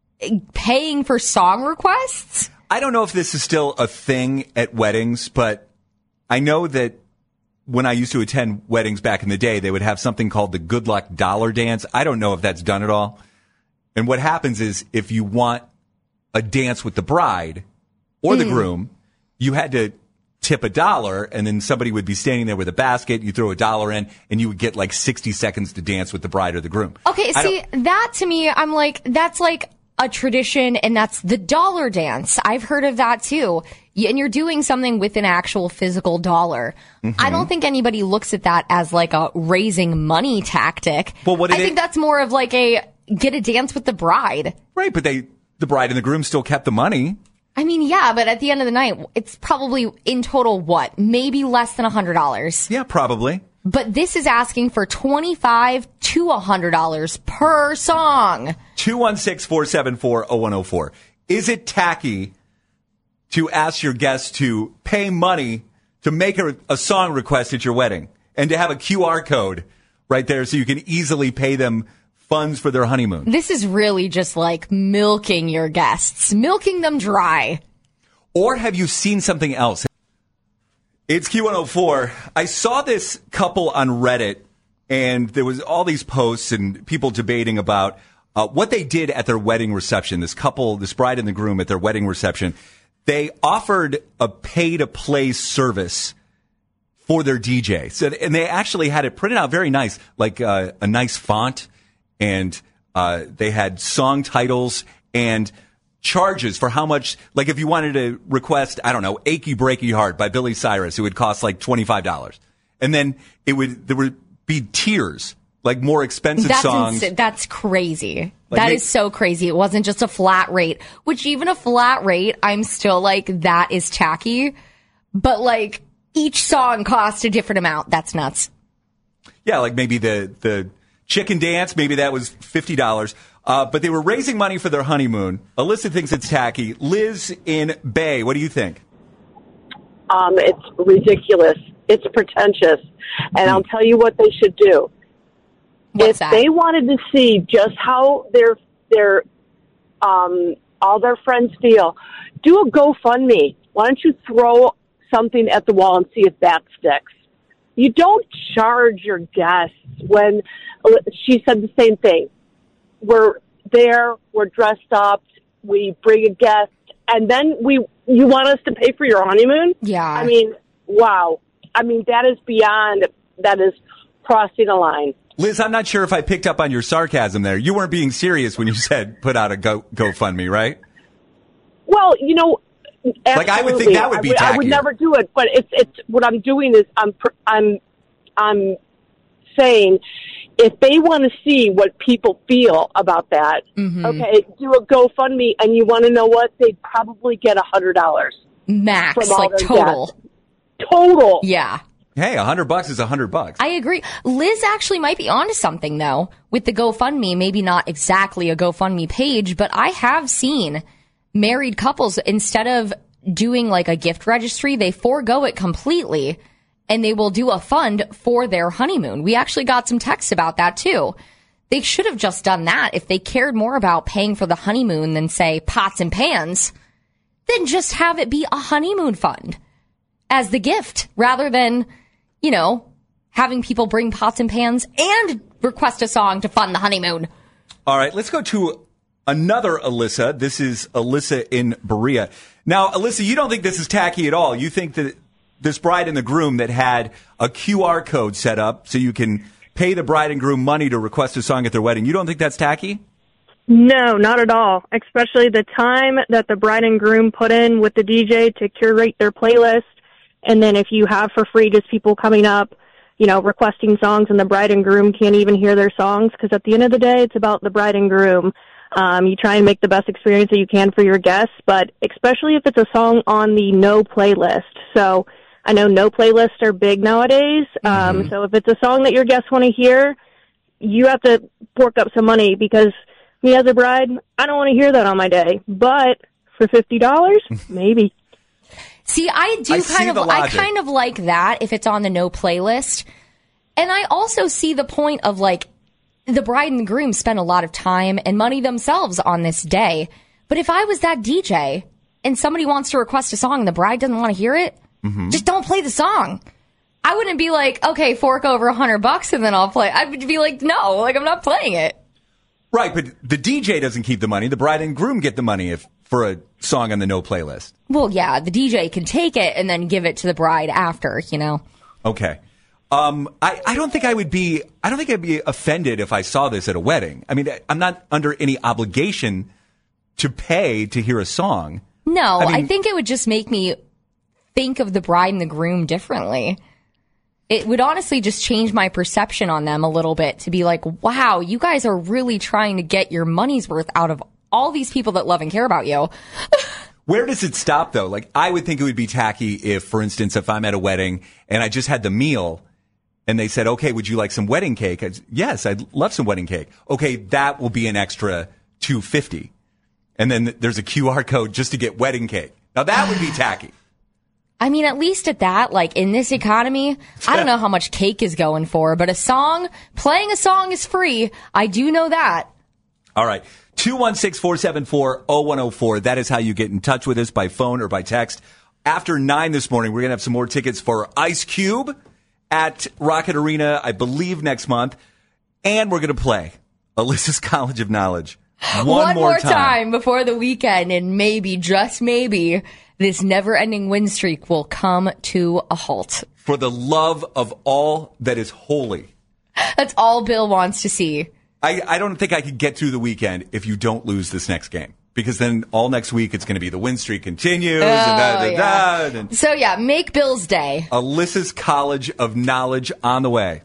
paying for song requests? I don't know if this is still a thing at weddings, but I know that when I used to attend weddings back in the day, they would have something called the Good Luck Dollar Dance. I don't know if that's done at all. And what happens is if you want a dance with the bride or the groom, you had to tip $1, and then somebody would be standing there with a basket. You throw $1 in, and you would get like 60 seconds to dance with the bride or the groom. Okay, see, that to me, I'm like, that's like a tradition, and that's the dollar dance. I've heard of that too. And you're doing something with an actual physical dollar. Mm-hmm. I don't think anybody looks at that as like a raising money tactic. Well, I think that's more of like a get a dance with the bride. Right, but the bride and the groom still kept the money. I mean, yeah, but at the end of the night, it's probably in total what? Maybe less than $100. Yeah, probably. But this is asking for $25 to $100 per song. 216-474-0104. Is it tacky to ask your guests to pay money to make a song request at your wedding and to have a QR code right there so you can easily pay them funds for their honeymoon? This is really just like milking your guests, milking them dry. Or have you seen something else? It's Q104. I saw this couple on Reddit, and there was all these posts and people debating about what they did at their wedding reception. This couple, this bride and the groom at their wedding reception, they offered a pay-to-play service for their DJ. So, and they actually had it printed out very nice, like a nice font, and they had song titles and charges for how much, like if you wanted to request, I don't know, Achy Breaky Heart by Billy Cyrus, it would cost like $25. And then there would be tiers, like more expensive songs. That's crazy. That is so crazy. It wasn't just a flat rate, which even a flat rate, I'm still like, that is tacky. But like each song cost a different amount. That's nuts. Yeah, like maybe the chicken dance, maybe that was $50. But they were raising money for their honeymoon. Alyssa thinks it's tacky. Liz in Bay, what do you think? It's ridiculous. It's pretentious. And I'll tell you what they should do. What's that? They wanted to see just how all their friends feel, do a GoFundMe. Why don't you throw something at the wall and see if that sticks? You don't charge your guests when she said the same thing. We're there, we're dressed up, we bring a guest, and then you want us to pay for your honeymoon? Yeah. I mean, wow. I mean, that is crossing a line. Liz, I'm not sure if I picked up on your sarcasm there. You weren't being serious when you said put out a GoFundMe, right? Well, you know, absolutely. Like I would think that would be tacky. I would never do it, but it's what I'm doing is I'm saying if they want to see what people feel about that, okay, do a GoFundMe, and you want to know what? They'd probably get $100 max, like total. Guests. Total. Yeah. Hey, $100 is $100. I agree. Liz actually might be onto something though with the GoFundMe. Maybe not exactly a GoFundMe page, but I have seen married couples, instead of doing like a gift registry, they forego it completely and they will do a fund for their honeymoon. We actually got some texts about that too. They should have just done that. If they cared more about paying for the honeymoon than say pots and pans, then just have it be a honeymoon fund as the gift rather than, you know, having people bring pots and pans and request a song to fund the honeymoon. All right, let's go to another Alyssa. This is Alyssa in Berea. Now, Alyssa, you don't think this is tacky at all. You think that this bride and the groom that had a QR code set up so you can pay the bride and groom money to request a song at their wedding, you don't think that's tacky? No, not at all. Especially the time that the bride and groom put in with the DJ to curate their playlist. And then if you have for free just people coming up, you know, requesting songs and the bride and groom can't even hear their songs, because at the end of the day, it's about the bride and groom. You try and make the best experience that you can for your guests, but especially if it's a song on the no playlist. So I know no playlists are big nowadays. So if it's a song that your guests want to hear, you have to fork up some money, because me as a bride, I don't want to hear that on my day. But for $50, maybe. See, I kind of like that if it's on the no playlist. And I also see the point of like the bride and the groom spend a lot of time and money themselves on this day. But if I was that DJ and somebody wants to request a song and the bride doesn't want to hear it, just don't play the song. I wouldn't be like, okay, fork over $100 and then I'll play. I would be like, no, like I'm not playing it. Right, but the DJ doesn't keep the money. The bride and groom get the money for a song on the no playlist. Well, yeah, the DJ can take it and then give it to the bride after, Okay. I don't think I'd be offended if I saw this at a wedding. I mean, I'm not under any obligation to pay to hear a song. No, I think it would just make me think of the bride and the groom differently. It would honestly just change my perception on them a little bit to be like, wow, you guys are really trying to get your money's worth out of all these people that love and care about you. Where does it stop, though? Like, I would think it would be tacky if, for instance, if I'm at a wedding and I just had the meal and they said, okay, would you like some wedding cake? Yes, I'd love some wedding cake. Okay, that will be an extra $2.50. And then there's a QR code just to get wedding cake. Now, that would be tacky. I mean, at least at that, like in this economy, I don't know how much cake is going for, but playing a song is free. I do know that. All right. 216-474-0104. That is how you get in touch with us by phone or by text. After 9 this morning, we're going to have some more tickets for Ice Cube at Rocket Arena, I believe, next month. And we're going to play Alyssa's College of Knowledge one more time before the weekend. And maybe, just maybe, this never-ending win streak will come to a halt. For the love of all that is holy. That's all Bill wants to see. I don't think I could get through the weekend if you don't lose this next game. Because then all next week it's going to be the win streak continues. So, yeah, make Bill's day. Alyssa's College of Knowledge on the way.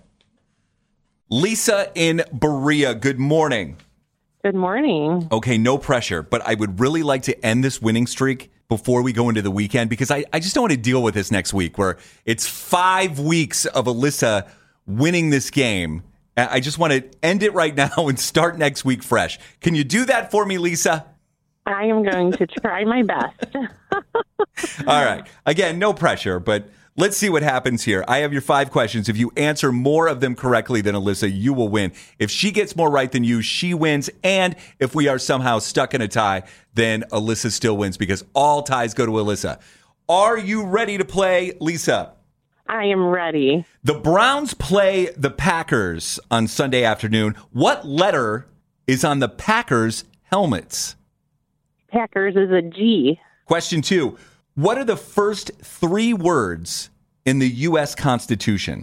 Lisa in Berea, good morning. Good morning. Okay, no pressure, but I would really like to end this winning streak before we go into the weekend because I just don't want to deal with this next week where it's 5 weeks of Alyssa winning this game. I just want to end it right now and start next week fresh. Can you do that for me, Lisa? I am going to try my best. All right. Again, no pressure, but let's see what happens here. I have your 5 questions. If you answer more of them correctly than Alyssa, you will win. If she gets more right than you, she wins. And if we are somehow stuck in a tie, then Alyssa still wins because all ties go to Alyssa. Are you ready to play, Lisa? I am ready. The Browns play the Packers on Sunday afternoon. What letter is on the Packers' helmets? Packers is a G. Question 2. What are the first 3 words in the U.S. Constitution?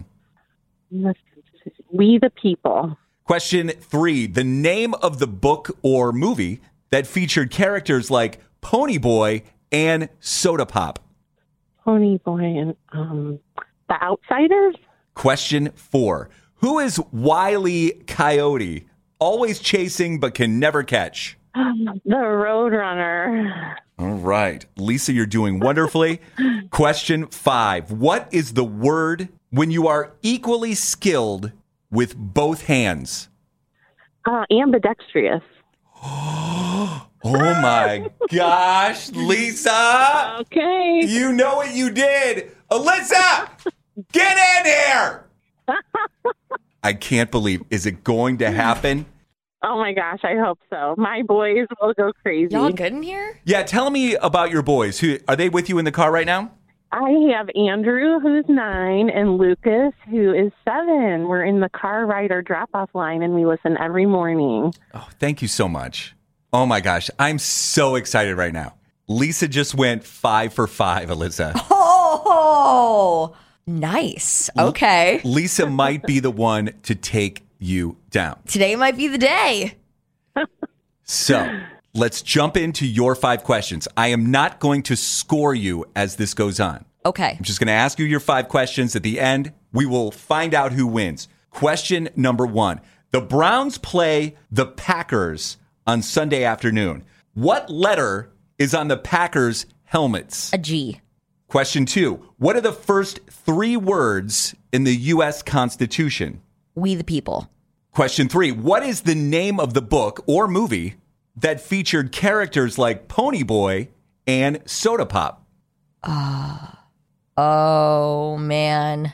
We the people. Question 3. The name of the book or movie that featured characters like Pony Boy and Soda Pop? Pony Boy and The Outsiders. Question 4. Who is Wile E. Coyote? Always chasing but can never catch. The Roadrunner. All right. Lisa, you're doing wonderfully. Question 5. What is the word when you are equally skilled with both hands? Ambidextrous. Oh, my gosh, Lisa. Okay. You know what you did. Alyssa, get in here. I can't believe. Is it going to happen? Oh, my gosh, I hope so. My boys will go crazy. Y'all good in here? Yeah, tell me about your boys. Are they with you in the car right now? I have Andrew, who's 9, and Lucas, who is 7. We're in the car ride or drop-off line, and we listen every morning. Oh, thank you so much. Oh, my gosh. I'm so excited right now. Lisa just went 5 for 5, Alyssa. Oh, nice. Okay. Lisa might be the one to take you down. Today might be the day. So let's jump into your 5 questions. I am not going to score you as this goes on. Okay. I'm just going to ask you your 5 questions. At the end, we will find out who wins. Question number 1. The Browns play the Packers on Sunday afternoon. What letter is on the Packers' helmets? A G. Question 2. What are the first 3 words in the U.S. Constitution? We the people. Question 3. What is the name of the book or movie that featured characters like Pony Boy and Soda Pop? Oh, man.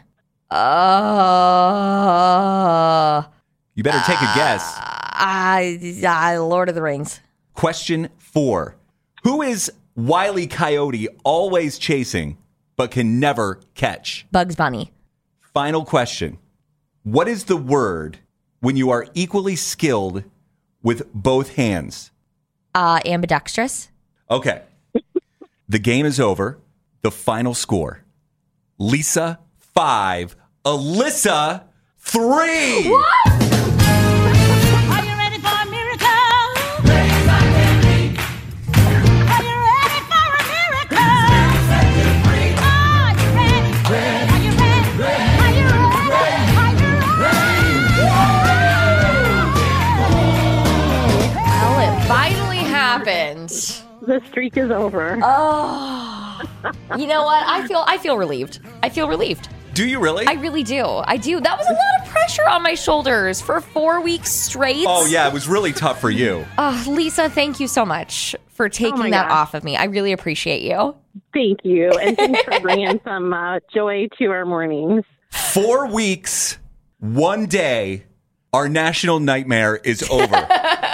You better take a guess. Lord of the Rings. Question 4. Who is Wile E. Coyote always chasing but can never catch? Bugs Bunny. Final question. What is the word when you are equally skilled with both hands? Ambidextrous. Okay. The game is over. The final score. Lisa, 5. Alyssa, 3. What? Are you ready for a miracle? Raise my hand. Are you ready for a miracle? Set you free. Are you ready? Are you ready? Are you ready? Are you ready? Well, it finally happened. The streak is over. Oh, you know what? I feel relieved. I feel relieved. Do you really? I really do. I do. That was a lot of pressure on my shoulders for 4 weeks straight. Oh, yeah. It was really tough for you. Lisa, thank you so much for taking that off of me. I really appreciate you. Thank you. And thanks for bringing some joy to our mornings. 4 weeks, 1 day, our national nightmare is over.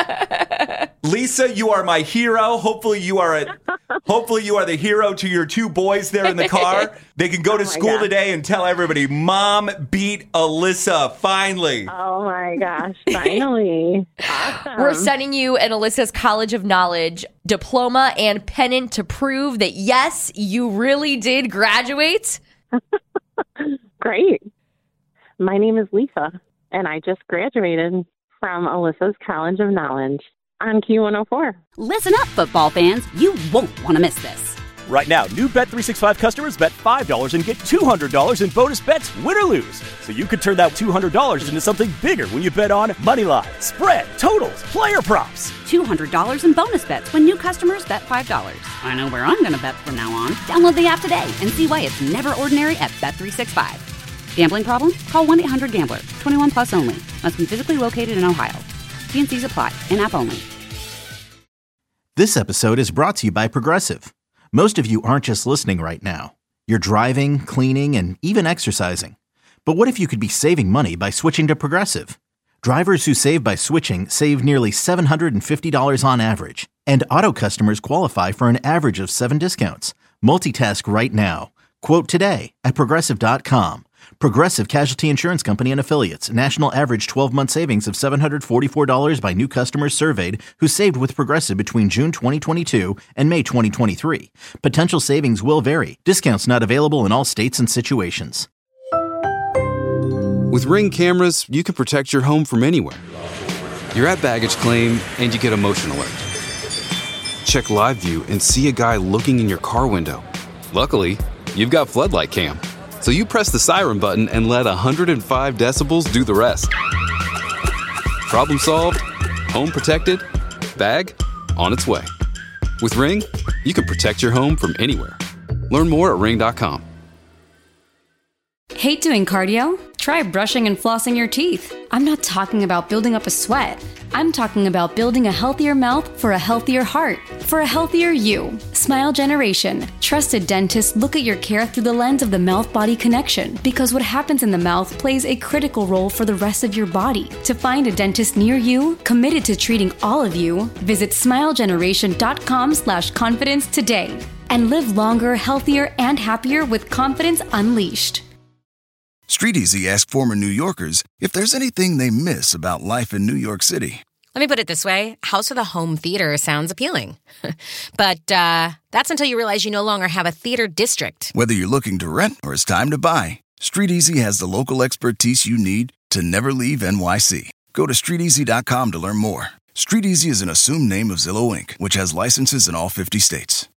Lisa, you are my hero. Hopefully you are the hero to your 2 boys there in the car. They can go to school today and tell everybody, Mom beat Alyssa, finally. Oh my gosh, finally. Awesome. We're sending you and Alyssa's College of Knowledge diploma and pennant to prove that, yes, you really did graduate. Great. My name is Lisa, and I just graduated from Alyssa's College of Knowledge on Q104. Listen up, football fans. You won't want to miss this. Right now, new Bet365 customers bet $5 and get $200 in bonus bets, win or lose. So you could turn that $200 into something bigger when you bet on money line, spread, totals, player props. $200 in bonus bets when new customers bet $5. I know where I'm going to bet from now on. Download the app today and see why it's never ordinary at Bet365. Gambling problem? Call 1-800-GAMBLER. 21 plus only. Must be physically located in Ohio. T&Cs apply. In-app only. This episode is brought to you by Progressive. Most of you aren't just listening right now. You're driving, cleaning, and even exercising. But what if you could be saving money by switching to Progressive? Drivers who save by switching save nearly $750 on average. And auto customers qualify for an average of 7 discounts. Multitask right now. Quote today at Progressive.com. Progressive Casualty Insurance Company and Affiliates. National average 12-month savings of $744 by new customers surveyed who saved with Progressive between June 2022 and May 2023. Potential savings will vary. Discounts not available in all states and situations. With Ring cameras, you can protect your home from anywhere. You're at baggage claim and you get a motion alert. Check live view and see a guy looking in your car window. Luckily, you've got floodlight cam. So you press the siren button and let 105 decibels do the rest. Problem solved, home protected, bag on its way. With Ring, you can protect your home from anywhere. Learn more at ring.com. Hate doing cardio? Try brushing and flossing your teeth. I'm not talking about building up a sweat. I'm talking about building a healthier mouth for a healthier heart, for a healthier you. Smile Generation. Trusted dentists look at your care through the lens of the mouth-body connection because what happens in the mouth plays a critical role for the rest of your body. To find a dentist near you, committed to treating all of you, visit smilegeneration.com/confidence today and live longer, healthier, and happier with confidence unleashed. StreetEasy asked former New Yorkers if there's anything they miss about life in New York City. Let me put it this way. House with a home theater sounds appealing. But that's until you realize you no longer have a theater district. Whether you're looking to rent or it's time to buy, StreetEasy has the local expertise you need to never leave NYC. Go to StreetEasy.com to learn more. StreetEasy is an assumed name of Zillow Inc., which has licenses in all 50 states.